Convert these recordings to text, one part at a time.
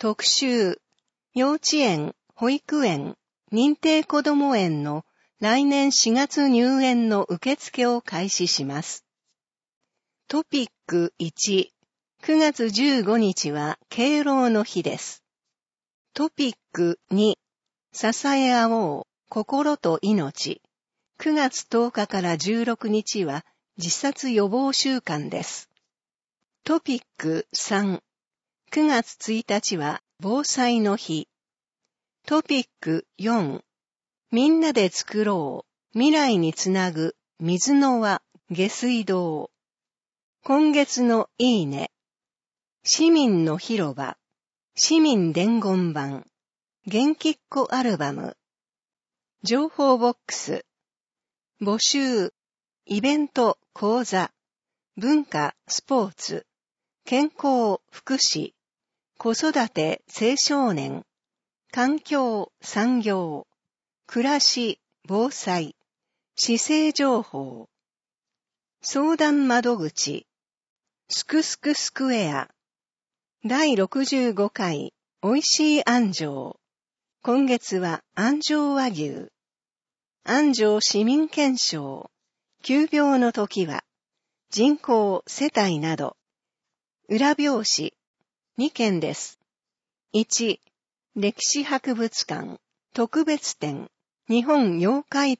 特集、幼稚園、保育園、認定こども園の来年4月入園の受付を開始します。トピック1、9月15日は敬老の日です。トピック2、支え合おう、心と命。9月10日から16日は自殺予防週間です。トピック3、9月1日は防災の日。トピック4、みんなで作ろう、未来につなぐ、水の輪、下水道。今月のいいね。市民の広場、市民伝言板、元気っ子アルバム。情報ボックス、募集、イベント、講座、文化、スポーツ、健康、福祉、子育て、青少年、環境、産業、暮らし、防災、市政情報、相談窓口、すくすくスクエア、第65回、おいしい安城。今月は安城和牛。安城市民憲章。急病の時は、人口、世帯など。裏表紙、2件です。1、歴史博物館、特別展、日本妖怪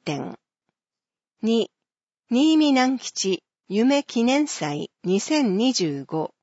展。2、新見南吉、夢記念祭2025。